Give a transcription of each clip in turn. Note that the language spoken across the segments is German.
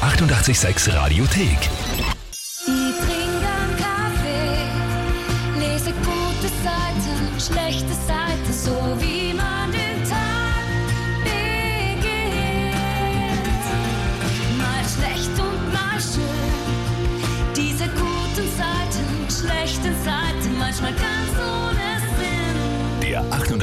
886 Radiothek. Ich trinke einen Kaffee, lese gute Seiten, schlechte Seiten, so wie man den Tag beginnt. Mal schlecht und mal schön, diese guten Seiten, schlechten Seiten, manchmal ganz ohne Sinn. Der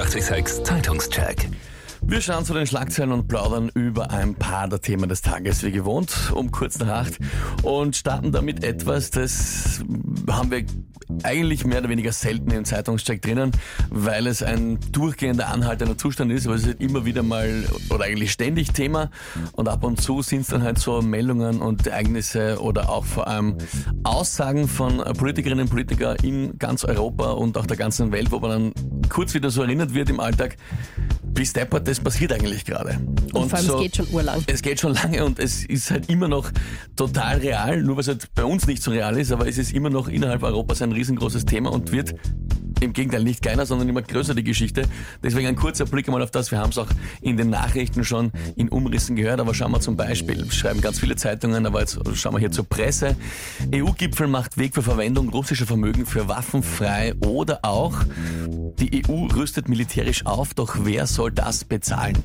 886 Zeitungscheck. Wir schauen zu den Schlagzeilen und plaudern über ein paar der Themen des Tages, wie gewohnt, um kurz nach 8 und starten damit etwas, das haben wir eigentlich mehr oder weniger selten im Zeitungscheck drinnen, weil es ein durchgehender, anhaltender Zustand ist, aber es ist immer wieder mal oder eigentlich ständig Thema und ab und zu sind es dann halt so Meldungen und Ereignisse oder auch vor allem Aussagen von Politikerinnen und Politikern in ganz Europa und auch der ganzen Welt, wo man dann kurz wieder so erinnert wird im Alltag, wie steppert, das passiert eigentlich gerade. Und vor allem, so, es geht schon urlang. Es geht schon lange und es ist halt immer noch total real, nur weil es halt bei uns nicht so real ist, aber es ist immer noch innerhalb Europas ein riesengroßes Thema und wird im Gegenteil nicht kleiner, sondern immer größer, die Geschichte. Deswegen ein kurzer Blick einmal auf das. Wir haben es auch in den Nachrichten schon in Umrissen gehört, aber schauen wir zum Beispiel, schreiben ganz viele Zeitungen, aber jetzt schauen wir hier zur Presse. EU-Gipfel macht Weg für Verwendung russischer Vermögen für Waffen frei oder auch die EU rüstet militärisch auf, doch wer soll das bezahlen?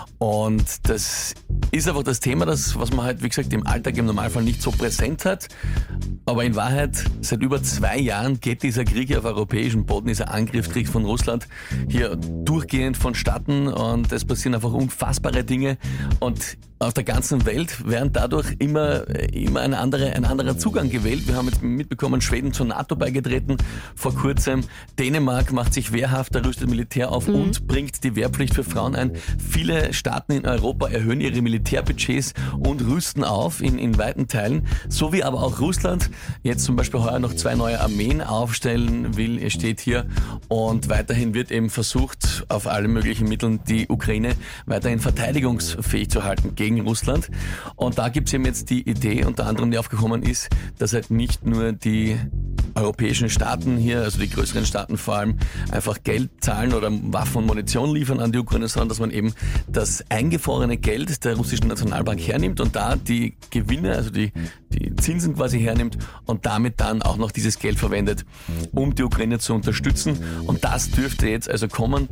Und das ist einfach das Thema, was man halt, wie gesagt, im Alltag im Normalfall nicht so präsent hat. Aber in Wahrheit, seit über 2 Jahren geht dieser Krieg hier auf europäischem Boden, dieser Angriffskrieg von Russland hier durchgehend vonstatten und es passieren einfach unfassbare Dinge und auf der ganzen Welt werden dadurch immer ein anderer Zugang gewählt. Wir haben jetzt mitbekommen, Schweden zur NATO beigetreten vor kurzem. Dänemark macht sich wehrhafter, rüstet Militär auf und bringt die Wehrpflicht für Frauen ein. Viele Staaten in Europa erhöhen ihre Militärbudgets und rüsten auf in weiten Teilen. So wie aber auch Russland jetzt zum Beispiel heuer noch 2 neue Armeen aufstellen will, es steht hier. Und weiterhin wird eben versucht, auf alle möglichen Mitteln die Ukraine weiterhin verteidigungsfähig zu halten gegen Russland. Und da gibt es eben jetzt die Idee, unter anderem die aufgekommen ist, dass halt nicht nur die europäischen Staaten hier, also die größeren Staaten vor allem, einfach Geld zahlen oder Waffen und Munition liefern an die Ukraine, sondern dass man eben das eingefrorene Geld der russischen Nationalbank hernimmt und da die Gewinne, also die Zinsen quasi hernimmt und damit dann auch noch dieses Geld verwendet, um die Ukraine zu unterstützen. Und das dürfte jetzt also kommen.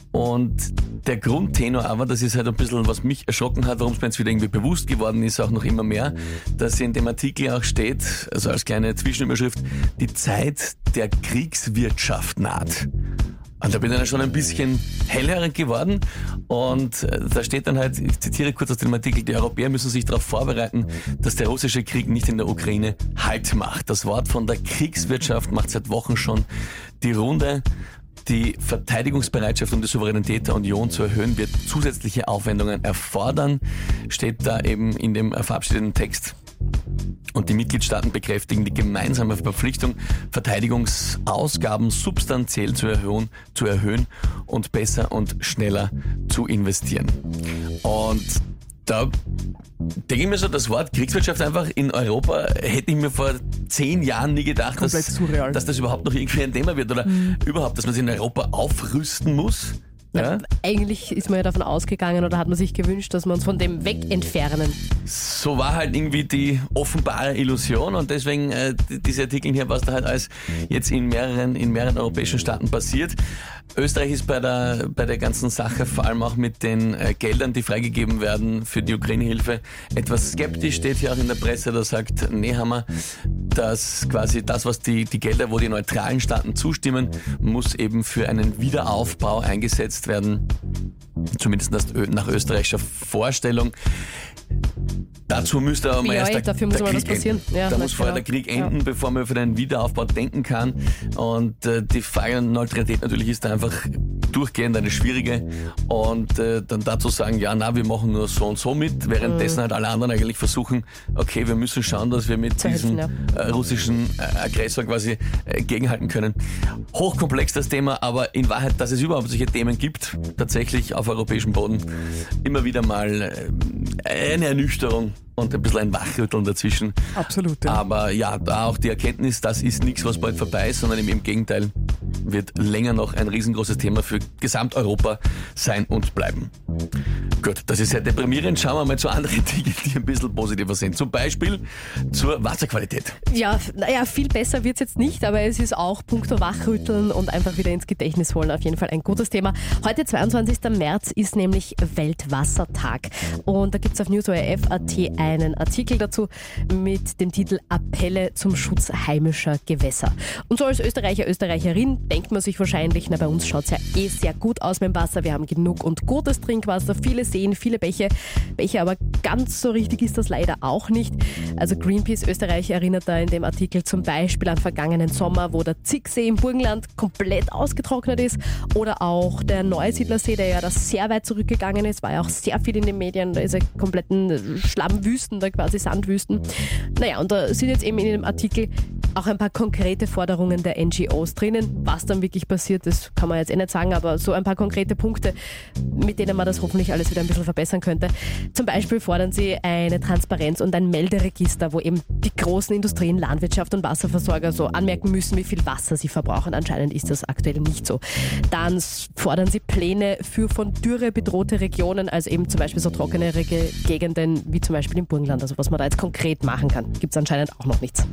Und der Grundtenor aber, das ist halt ein bisschen, was mich erschrocken hat, warum es mir jetzt wieder irgendwie bewusst geworden ist, auch noch immer mehr, dass in dem Artikel auch steht, also als kleine Zwischenüberschrift, die Zeit der Kriegswirtschaft naht. Und da bin ich dann schon ein bisschen hellhörig geworden und da steht dann halt, ich zitiere kurz aus dem Artikel, die Europäer müssen sich darauf vorbereiten, dass der russische Krieg nicht in der Ukraine Halt macht. Das Wort von der Kriegswirtschaft macht seit Wochen schon die Runde. Die Verteidigungsbereitschaft und die Souveränität der Union zu erhöhen, wird zusätzliche Aufwendungen erfordern, steht da eben in dem verabschiedeten Text. Und die Mitgliedstaaten bekräftigen die gemeinsame Verpflichtung, Verteidigungsausgaben substanziell zu erhöhen und besser und schneller zu investieren. Und da denke ich mir so, das Wort Kriegswirtschaft einfach in Europa hätte ich mir vor 10 Jahren nie gedacht, dass das überhaupt noch irgendwie ein Thema wird oder überhaupt, dass man sich in Europa aufrüsten muss. Ja? Eigentlich ist man ja davon ausgegangen oder hat man sich gewünscht, dass wir uns von dem weg entfernen. So war halt irgendwie die offenbare Illusion und deswegen diese Artikel hier, was da halt alles jetzt in mehreren europäischen Staaten passiert. Österreich ist bei der ganzen Sache, vor allem auch mit den Geldern, die freigegeben werden für die Ukraine-Hilfe, etwas skeptisch, steht hier auch in der Presse, da sagt Nehammer, dass quasi das, was die Gelder, wo die neutralen Staaten zustimmen, muss eben für einen Wiederaufbau eingesetzt werden, zumindest nach österreichischer Vorstellung. Dazu müsste aber mal erst der Krieg enden. Ja, da muss vorher der Krieg enden, bevor man für den Wiederaufbau denken kann. Und die Frage der Neutralität natürlich ist da einfach durchgehend eine schwierige. Und dann dazu sagen, ja, wir machen nur so und so mit, währenddessen halt alle anderen eigentlich versuchen, okay, wir müssen schauen, dass wir mit diesem russischen Aggressor quasi gegenhalten können. Hochkomplex das Thema, aber in Wahrheit, dass es überhaupt solche Themen gibt, tatsächlich auf europäischem Boden, immer wieder mal eine Ernüchterung und ein bisschen ein Wachrütteln dazwischen. Absolut, ja. Aber ja, da auch die Erkenntnis, das ist nichts, was bald vorbei ist, sondern im Gegenteil, wird länger noch ein riesengroßes Thema für Gesamteuropa sein und bleiben. Gut, das ist sehr deprimierend. Schauen wir mal zu anderen Dingen, die ein bisschen positiver sind. Zum Beispiel zur Wasserqualität. Ja, naja, viel besser wird's jetzt nicht, aber es ist auch puncto Wachrütteln und einfach wieder ins Gedächtnis holen auf jeden Fall ein gutes Thema. Heute, 22. März, ist nämlich Weltwassertag. Und da gibt's auf newsORF.at einen Artikel dazu mit dem Titel Appelle zum Schutz heimischer Gewässer. Und so als Österreicher, Österreicherin denkt man sich wahrscheinlich, na, bei uns schaut's ja sehr gut aus mit dem Wasser. Wir haben genug und gutes Trinkwasser, viele Seen, viele Bäche, aber ganz so richtig ist das leider auch nicht. Also Greenpeace Österreich erinnert da in dem Artikel zum Beispiel an vergangenen Sommer, wo der Zicksee im Burgenland komplett ausgetrocknet ist, oder auch der Neusiedlersee, der ja da sehr weit zurückgegangen ist, war ja auch sehr viel in den Medien, da ist ja kompletten Schlammwüsten, da quasi Sandwüsten. Naja, und da sind jetzt eben in dem Artikel auch ein paar konkrete Forderungen der NGOs drinnen. Was dann wirklich passiert, das kann man jetzt nicht sagen, aber so ein paar konkrete Punkte, mit denen man das hoffentlich alles wieder ein bisschen verbessern könnte. Zum Beispiel fordern sie eine Transparenz und ein Melderegister, wo eben die großen Industrien, Landwirtschaft und Wasserversorger so anmerken müssen, wie viel Wasser sie verbrauchen. Anscheinend ist das aktuell nicht so. Dann fordern sie Pläne für von Dürre bedrohte Regionen, also eben zum Beispiel so trockenere Gegenden wie zum Beispiel im Burgenland, also was man da jetzt konkret machen kann. Gibt es anscheinend auch noch nichts.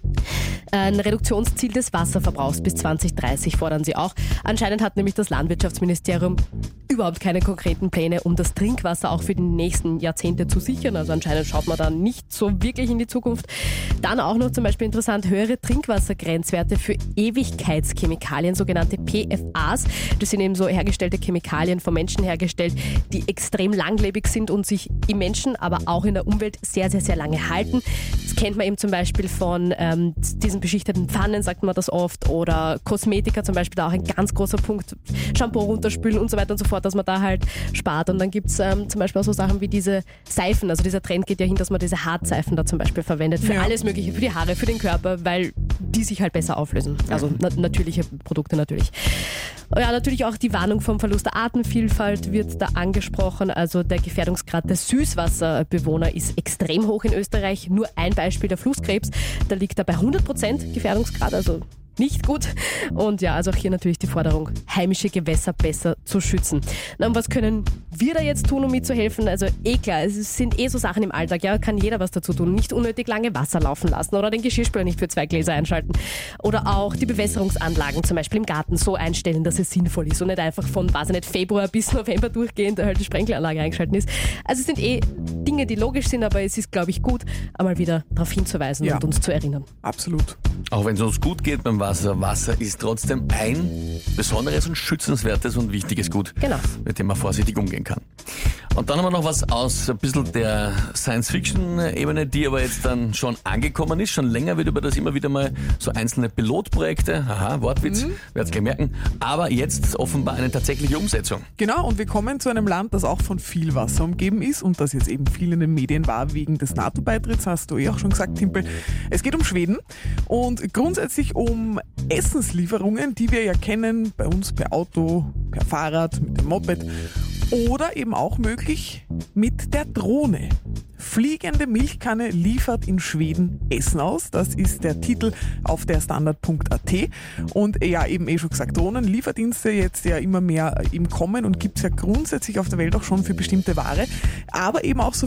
Ein Reduktionsziel des Wasserverbrauchs bis 2030 fordern sie auch. Anscheinend hat nämlich das Landwirtschaftsministerium überhaupt keine konkreten Pläne, um das Trinkwasser auch für die nächsten Jahrzehnte zu sichern. Also anscheinend schaut man da nicht so wirklich in die Zukunft. Dann auch noch zum Beispiel interessant, höhere Trinkwassergrenzwerte für Ewigkeitschemikalien, sogenannte PFAs. Das sind eben so hergestellte Chemikalien, von Menschen hergestellt, die extrem langlebig sind und sich im Menschen, aber auch in der Umwelt sehr, sehr, sehr lange halten. Das kennt man eben zum Beispiel von diesen beschichteten Pfannen, sagt man das oft, oder Kosmetika zum Beispiel, da auch ein ganz großer Punkt, Shampoo runterspülen und so weiter und so fort, dass man da halt spart. Und dann gibt es zum Beispiel auch so Sachen wie diese Seifen, also dieser Trend geht ja hin, dass man diese Hartseifen da zum Beispiel verwendet, für alles Mögliche, für die Haare, für den Körper, weil die sich halt besser auflösen. Also natürliche Produkte natürlich. Ja, natürlich auch die Warnung vom Verlust der Artenvielfalt wird da angesprochen. Also der Gefährdungsgrad der Süßwasserbewohner ist extrem hoch in Österreich. Nur ein Beispiel, der Flusskrebs, da liegt er bei 100% Gefährdungsgrad, also nicht gut. Und ja, also auch hier natürlich die Forderung, heimische Gewässer besser zu schützen. Na, und was können wir da jetzt tun, um mitzuhelfen? Also klar, es sind so Sachen im Alltag, ja, kann jeder was dazu tun. Nicht unnötig lange Wasser laufen lassen oder den Geschirrspüler nicht für 2 Gläser einschalten. Oder auch die Bewässerungsanlagen zum Beispiel im Garten so einstellen, dass es sinnvoll ist und nicht einfach von, Februar bis November durchgehend halt die Sprenkleranlage eingeschalten ist. Also es sind Dinge, die logisch sind, aber es ist, glaube ich, gut, einmal wieder darauf hinzuweisen und uns zu erinnern. Absolut. Auch wenn es uns gut geht beim Wasser, Wasser ist trotzdem ein besonderes und schützenswertes und wichtiges Gut, Genau. mit dem man vorsichtig umgehen kann. Und dann haben wir noch was aus ein bisschen der Science-Fiction-Ebene, die aber jetzt dann schon angekommen ist. Schon länger wird über das immer wieder mal so einzelne Pilotprojekte, Wortwitz, werdet ihr merken, aber jetzt offenbar eine tatsächliche Umsetzung. Genau, und wir kommen zu einem Land, das auch von viel Wasser umgeben ist und das jetzt eben viel in den Medien war wegen des NATO-Beitritts, hast du auch schon gesagt, Timpel. Es geht um Schweden und grundsätzlich um Essenslieferungen, die wir ja kennen, bei uns per Auto, per Fahrrad, mit dem Moped oder eben auch möglich mit der Drohne. Fliegende Milchkanne liefert in Schweden Essen aus. Das ist der Titel auf der Standard.at. Und ja, eben schon gesagt, Drohnenlieferdienste jetzt ja immer mehr im Kommen und gibt es ja grundsätzlich auf der Welt auch schon für bestimmte Ware. Aber eben auch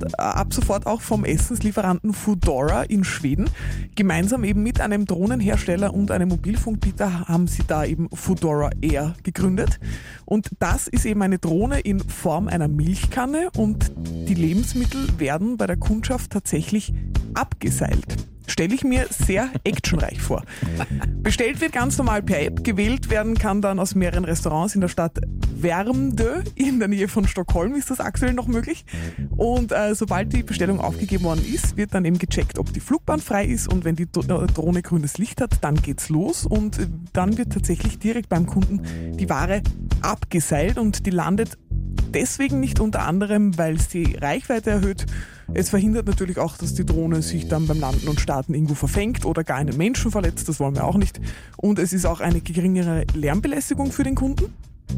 ab sofort auch vom Essenslieferanten Foodora in Schweden. Gemeinsam eben mit einem Drohnenhersteller und einem Mobilfunkbieter haben sie da eben Foodora Air gegründet. Und das ist eben eine Drohne in Form einer Milchkanne und die Lebensmittel werden bei der Kundschaft tatsächlich abgeseilt. Stelle ich mir sehr actionreich vor. Bestellt wird ganz normal per App, gewählt werden kann dann aus mehreren Restaurants in der Stadt Värmdö, in der Nähe von Stockholm ist das aktuell noch möglich. Und sobald die Bestellung aufgegeben worden ist, wird dann eben gecheckt, ob die Flugbahn frei ist und wenn die Drohne grünes Licht hat, dann geht's los und dann wird tatsächlich direkt beim Kunden die Ware abgeseilt und die landet deswegen nicht unter anderem, weil es die Reichweite erhöht. Es verhindert natürlich auch, dass die Drohne sich dann beim Landen und Starten irgendwo verfängt oder gar einen Menschen verletzt, das wollen wir auch nicht. Und es ist auch eine geringere Lärmbelästigung für den Kunden.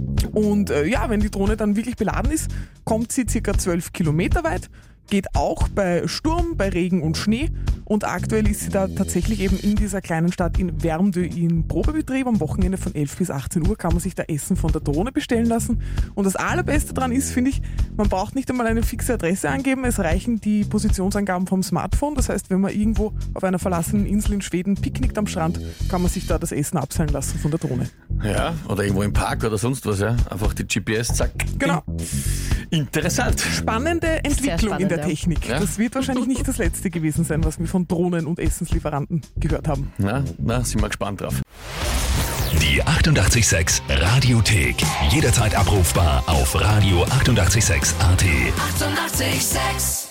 Und wenn die Drohne dann wirklich beladen ist, kommt sie ca. 12 Kilometer weit, geht auch bei Sturm, bei Regen und Schnee Und aktuell ist sie da tatsächlich eben in dieser kleinen Stadt in Wärmdö in Probebetrieb. Am Wochenende von 11 bis 18 Uhr kann man sich da Essen von der Drohne bestellen lassen. Und das Allerbeste daran ist, finde ich, man braucht nicht einmal eine fixe Adresse angeben. Es reichen die Positionsangaben vom Smartphone. Das heißt, wenn man irgendwo auf einer verlassenen Insel in Schweden picknickt am Strand, kann man sich da das Essen abseilen lassen von der Drohne. Ja, oder irgendwo im Park oder sonst was, ja. Einfach die GPS, zack. Genau. Interessant. Spannende Entwicklung in der Technik. Ja. Das wird wahrscheinlich nicht das letzte gewesen sein, was wir von Drohnen und Essenslieferanten gehört haben. Na, sind wir gespannt drauf. Die 88,6 Radiothek. Jederzeit abrufbar auf radio886.at. 88,6. Eighty-eight, sex.